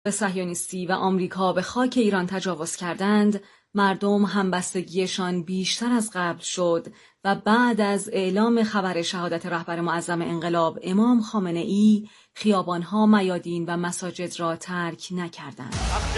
صهیونیستی و آمریکا به خاک ایران تجاوز کردند، مردم همبستگیشان بیشتر از قبل شد و بعد از اعلام خبر شهادت رهبر معظم انقلاب امام خامنه‌ای، خیابانها، میادین و مساجد را ترک نکردند.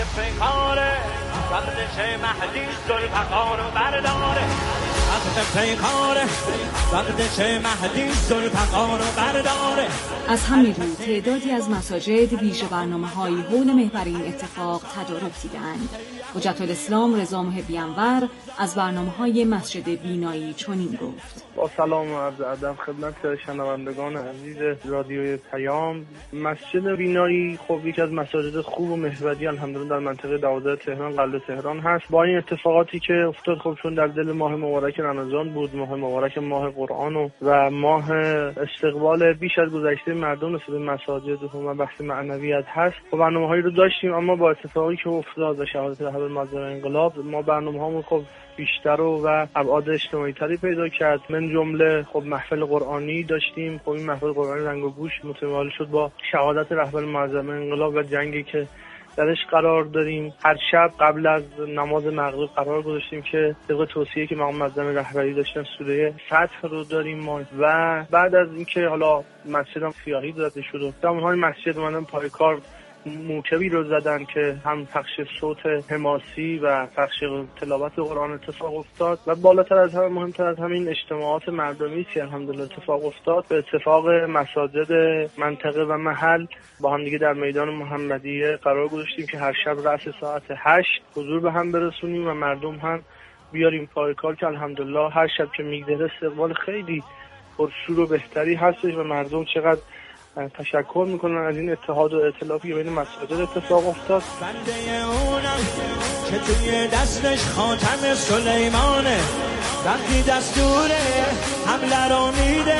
از همین رو تعدادی از مساجد ویژه برنامه‌های حول محور این اتفاق تدارک دیدند. حجت الاسلام رضا محبی انور از برنامه‌های مسجد بینایی چنین گفت: با سلام و عرض ادب خدمت شنوندگان عزیز رادیوی پیام. مسجد بینایی خب یکی از مساجد خوب و محوری الحمدلله در منطقه 12 تهران قلب تهران هست. با این اتفاقاتی که افتاد خب چون در دل ماه مبارک رمضان بود، ماه مبارک ماه قرآن و ماه استقبال بیش از گذشته مردم نسبت به مساجد و بحث معنویت هست، خب برنامه‌هایی رو داشتیم، اما با اتفاقی که افتاد و شهادت رهبر معظم انقلاب ما برنامه‌هامون خب بیشتر و ابعاد اجتماعی تری پیدا کرد. من جمله خب محفل قرآنی داشتیم. خب این محفل قرآنی رنگ و بوش متمایل شد با شهادت رهبر معظم انقلاب و جنگی که درش قرار داریم. هر شب قبل از نماز مغرب قرار گذاشتیم که طبق توصیه که مقام معظم رهبری داشتن سوره فتح رو داریم ما، و بعد از اینکه حالا مسجدم سیاهی داده شد و دامن‌های مسجد اومدن پای کار، موکبی رو زدن که هم پخش صوت حماسی و پخش تلاوت قرآن اتفاق افتاد و بالاتر از همه مهمتر از همین اجتماعات مردمی که الحمدلله اتفاق افتاد. به اتفاق مساجد منطقه و محل با هم دیگه در میدان محمدیه قرار گذاشتیم که هر شب رأس ساعت 8 حضور به هم برسونیم و مردم هم بیاریم پای کار که الحمدلله هر شب که میگذره استقبال خیلی پرشور و بهتری هستش و مردم چقدر تشکر میکنن از این اتحاد و ائتلافی که بین مساجد اتفاق افتاد. بنده اونم که توی دستش خاتم سلیمانه، وقتی دستوره حمله رو میده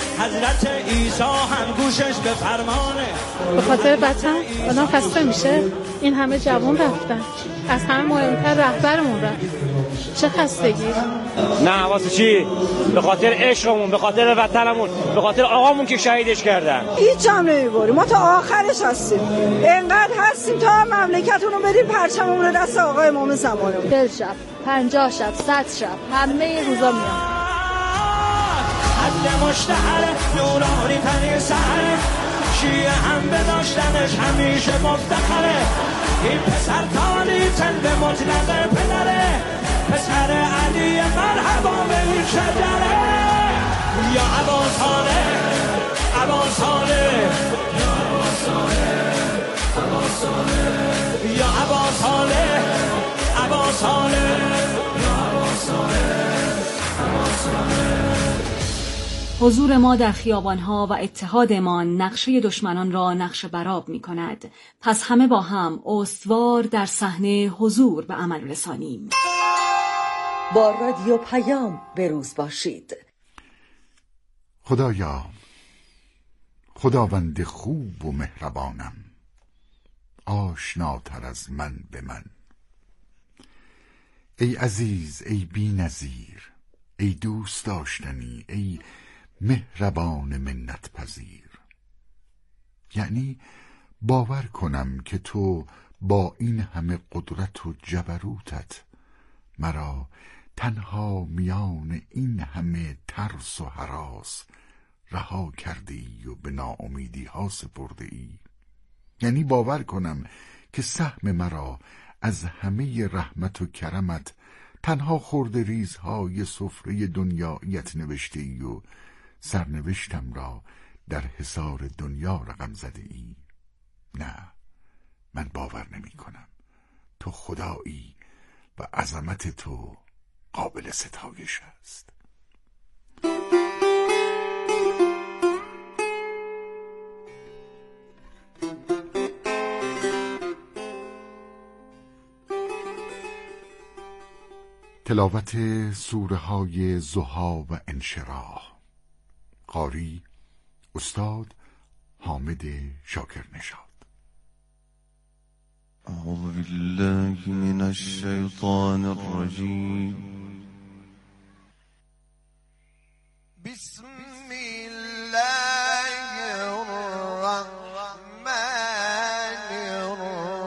حضرت عیسی هم گوشش به فرمانه. به خاطر وطن آدم خسته میشه. این همه جوان رفتن، از همه مهمتر رهبرمون رفت. چه خستگی. نه واسه چی؟ به خاطر عشقمون، به خاطر وطنمون، به خاطر آقامون که شهیدش کردن. هیچ جام نمیبریم، ما تا آخرش هستیم. اینقدر هستیم تا مملکتون رو بدیم پرچممون رو دست آقای امام زمانمون. 40 شب، 50 شب، 100 شب، همه روزا میان. حد مشتهر نورانی تنی سهر، شیعه هم به داشتنش همیشه مفتخره. این پسر تالی تن به مطلق پدره، پسر علی مرحبا به این شجره. یا عباسانه عباسانه یا عباسانه عباسانه یا عباسانه عباسانه یا عباسانه عباسانه. حضور ما در خیابانها و اتحادمان نقشه دشمنان را نقش برآب می کند. پس همه با هم استوار در صحنه حضور به عمل رسانیم. با رادیو پیام بروز باشید. خدایا، خداوند خوب و مهربانم، آشناتر از من به من. ای عزیز، ای بی نظیر، ای دوست داشتنی، ای مهربان منت پذیر. یعنی باور کنم که تو با این همه قدرت و جبروتت مرا تنها میان این همه ترس و هراس رها کرده ای و به ناامیدی ها سپرده ای. یعنی باور کنم که سهم مرا از همه رحمت و کرمت تنها خرده ریزهای سفره دنیایت نوشته ای و سرنوشتم را در حصار دنیا رقم زده ای. نه، من باور نمی کنم. تو خدایی و عظمت تو قابل ستایش است. تلاوت سوره های ضحی و انشراح. قاری استاد حامد شاکرنژاد. اعوذ بالله من الشیطان الرجیم. بسم الله الرحمن الرحیم.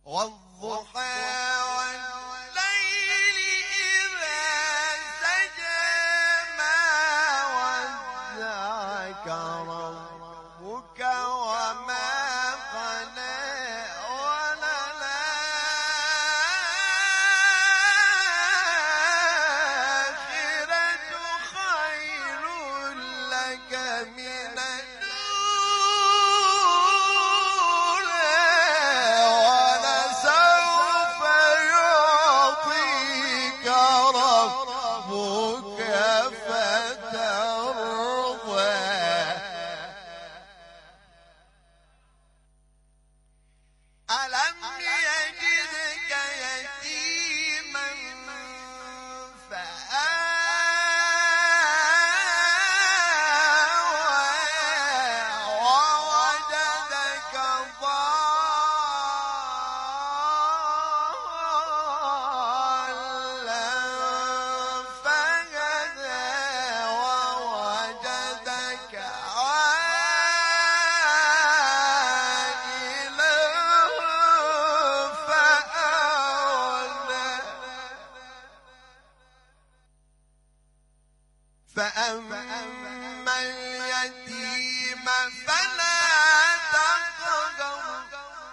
فأما اليتيم فلا تقهر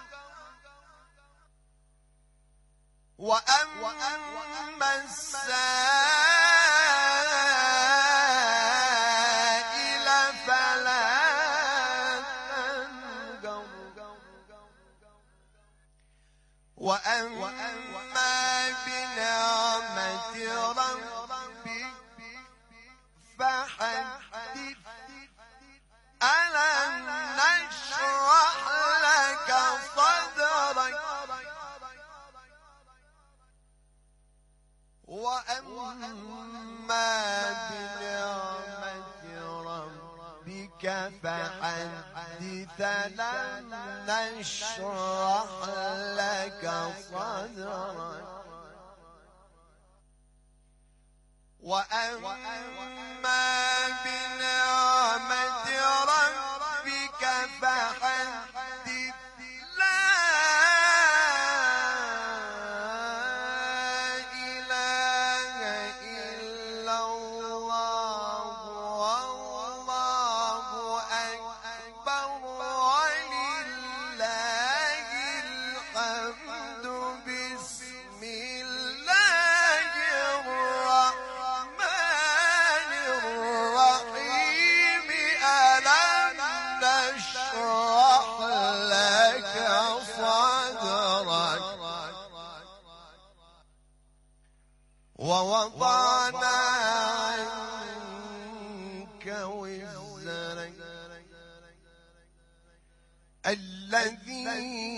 وأما السائل فلا تنهر وأما بنعمة ربك فحدث ألم نشرح لك صدرك وأما بنعمة ربك فحدث ألم نشرح لك صدرك وأما بنعمة ربك فحدث لا إله إلا الله والله أكبر ولله الحمد بسم الله الرحمن الرحيم ألم نشرح لك صدرك ووضعنا عنك وزرك الذي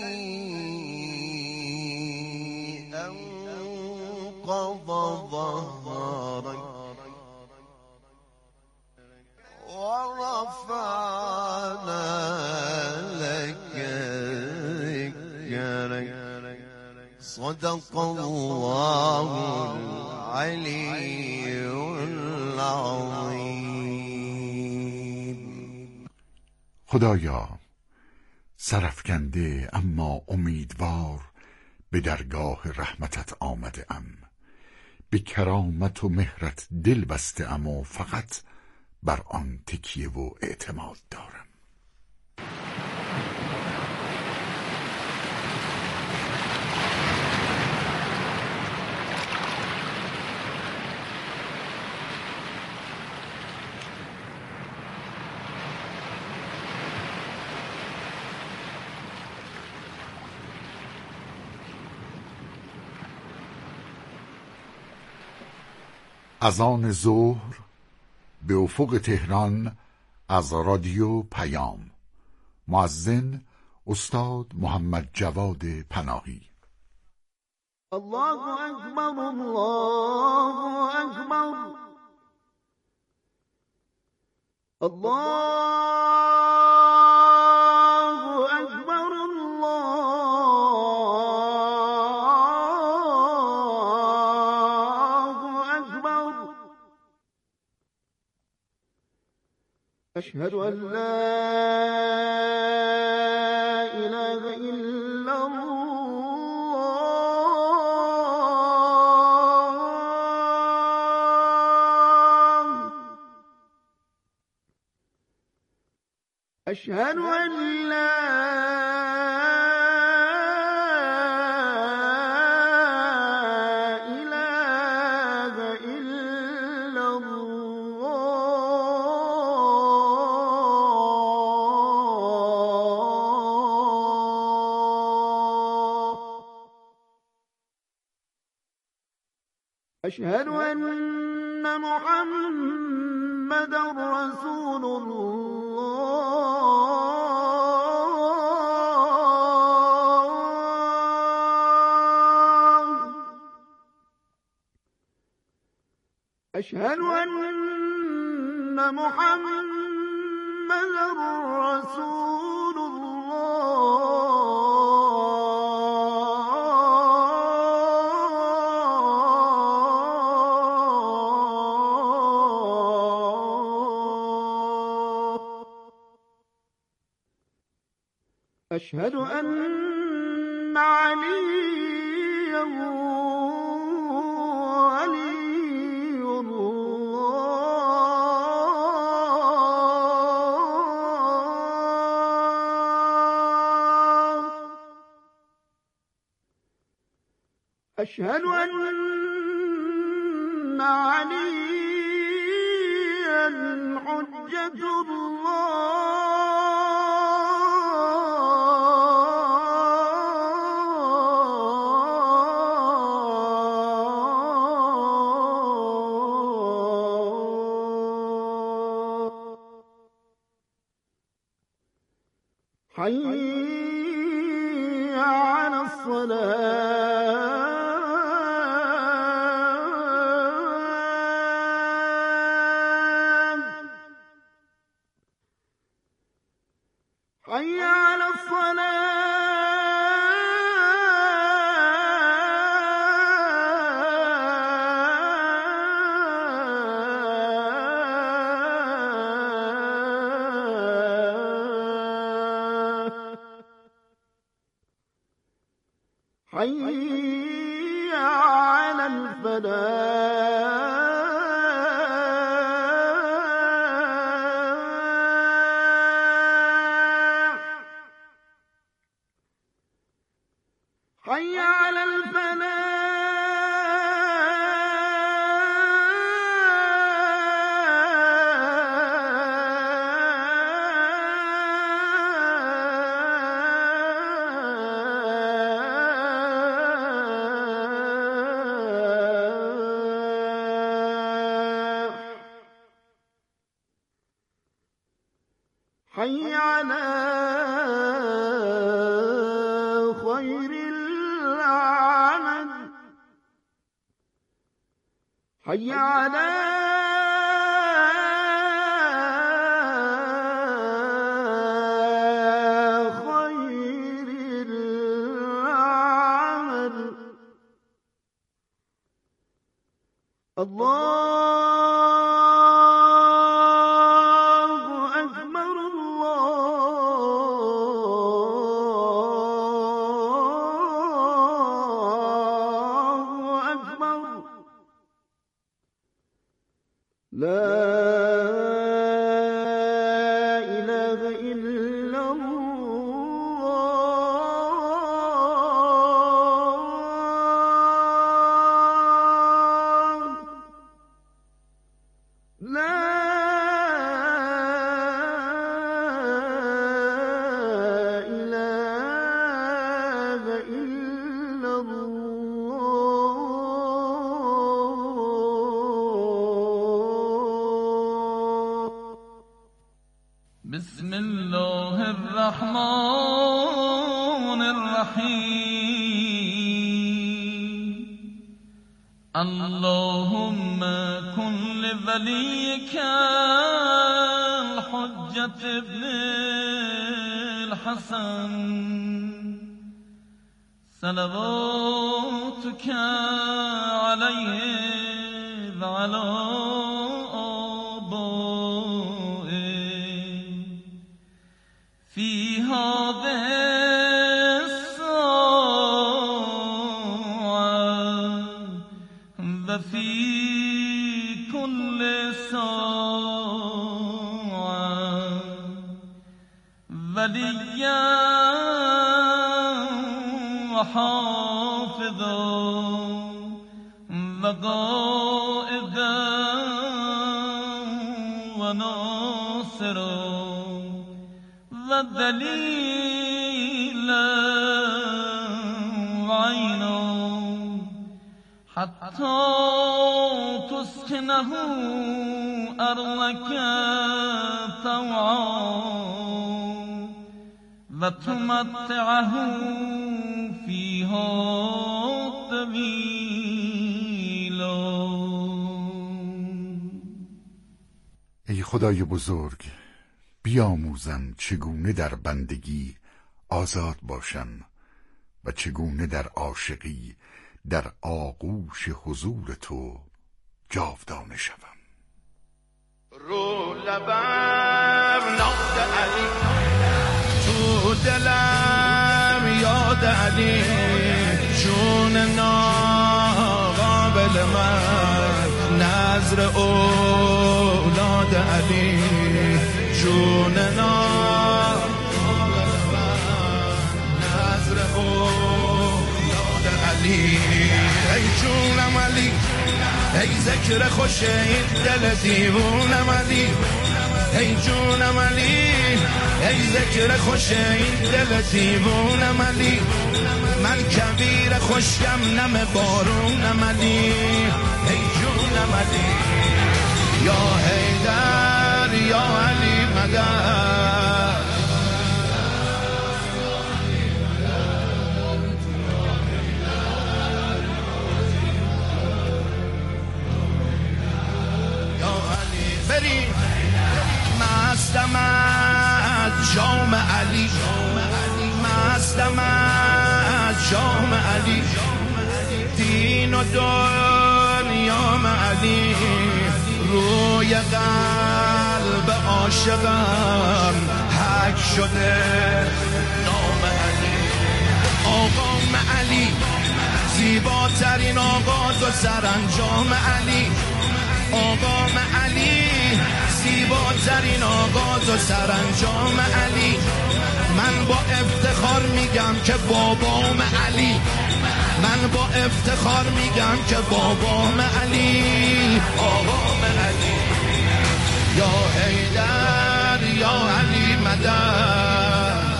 أنقض ظهرك ورفعنا لك ذكرك صدق الله العلي العظيم. خدایا سرافکنده اما امیدوار به درگاه رحمتت آمده ام، به کرامت و مهرت دل بسته ام و فقط بر آن تکیه و اعتماد دارم. اذان ظهر به افق تهران از رادیو پیام. مؤذن استاد محمد جواد پناهی. الله اکبر الله اکبر الله اکبر أشهد أن لا إله إلا الله أشهد أن لا إله إلا الله أشهد أن محمدا رسول الله أشهد أن محمدا رسول الله أشهد أن عليا ولي الله أشهد أن عليا حجة الله حي على الصلاة حي على الصلاة حي على الفلاح حي على الفلاح حي على خير العمل حي على خير العمل الله أكبر الله أكبر لا إله إلا الله لا إله إلا الله بسم الله الرحمن الرحيم اللهم كن لوليك الحجة ابن الحسن صلواتك عليه وعلى آبائه في هذه الساعة وفي كل ساعة وليا وحافظا وقائدا وناصرا ودليلا وعينا حتى تسكنه أرضك طوعا وتمتعه فيها طويلا. ای خدای بزرگ، بیاموزم چگونه در بندگی آزاد باشم و چگونه در عاشقی در آغوش حضور تو جاودانه شوم. رو لبم ناز علی، تو دلم یاد علی، چون ناقابل من نظر اولاد علی، چون ناقابل من نظر اولاد علی. ای جونم علی، ای ذکر خوش این دل دیوونم علی، ای جونم علی، ای ذکر خوش این دل دیوونم علی. من کبیر خوشگم نم بارونم علی، ای جونم علی. یا حیدر یا علی مدد، بریم مستم از جام علی، مستم از جام علی، دین و دنیام علی، روی قلب عاشقم حک شده نام علی. آقام علی زیباترین آغاز و سرانجام علی، آقام علی زیباترین آغاز و سرانجام علی. من با افتخار میگم که بابام علی، من با افتخار میگم که بابام علی، آقام علی. یا حیدر یا علی مدد،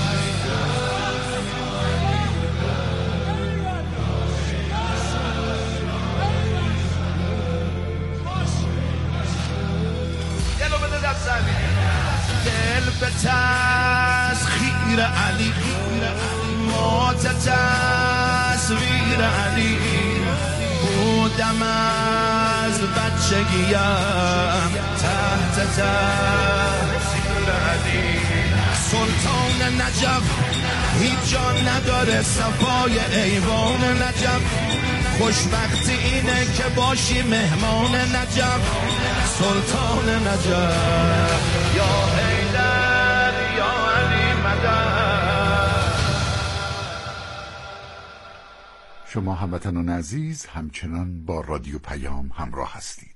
دل به تسخیر علی، مات تصویر علی. بودم از بچگیم تحت تأثیر علی. سلطان نجف هیچ جا نداره صفای ایوان نجف، خوشبختی اینه که باشی مهمان نجف، سلطان نجف. یا حیدر یا علی مدد. شما هموطنان عزیز همچنان با رادیو پیام همراه هستید.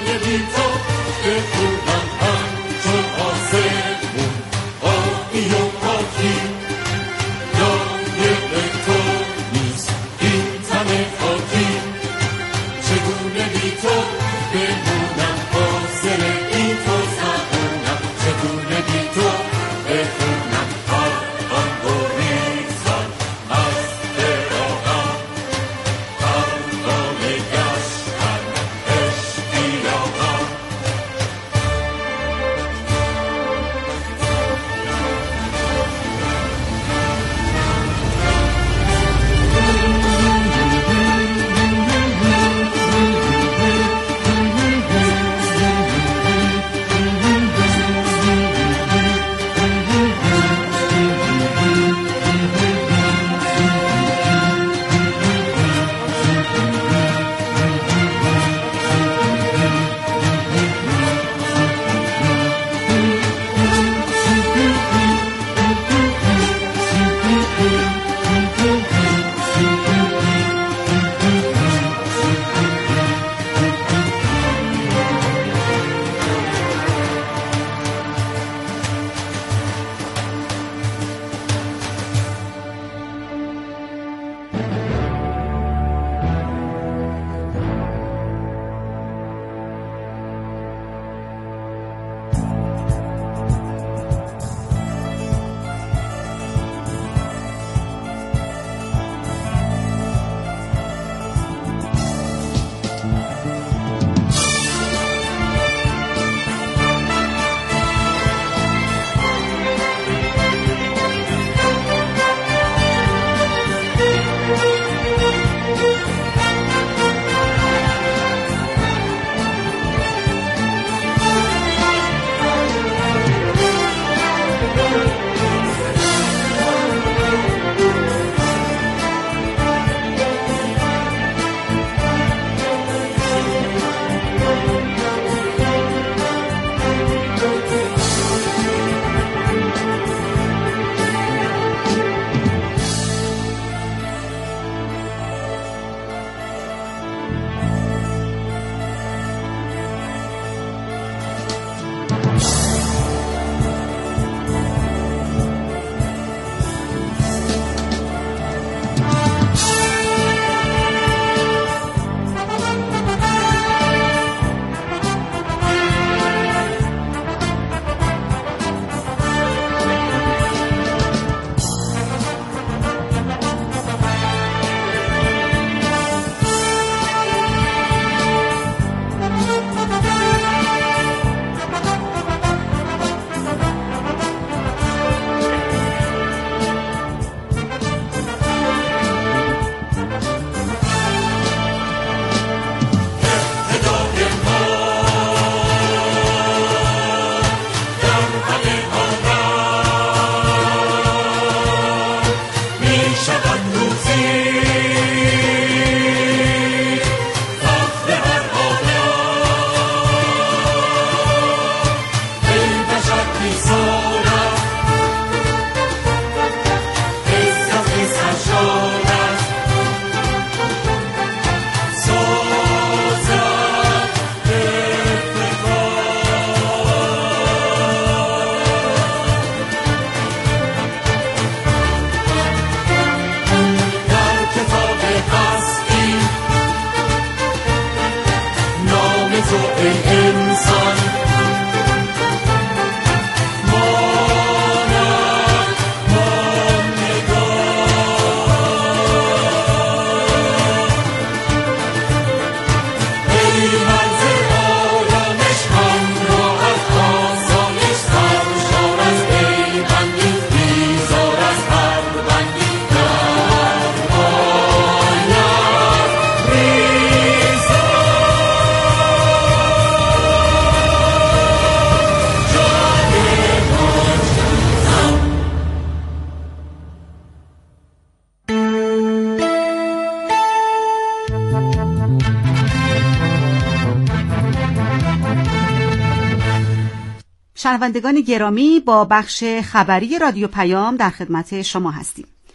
شنوندگان گرامی، با بخش خبری رادیو پیام در خدمت شما هستیم.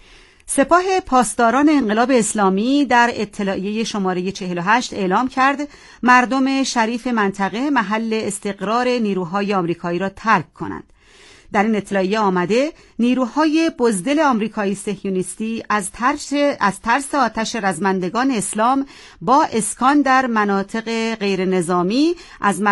سپاه پاسداران انقلاب اسلامی در اطلاعیه شماره 48 اعلام کرد مردم شریف منطقه محل استقرار نیروهای آمریکایی را ترک کنند. در این اطلاعیه آمده نیروهای بزدل آمریکایی صهیونیستی از ترس آتش رزمندگان اسلام با اسکان در مناطق غیر نظامی از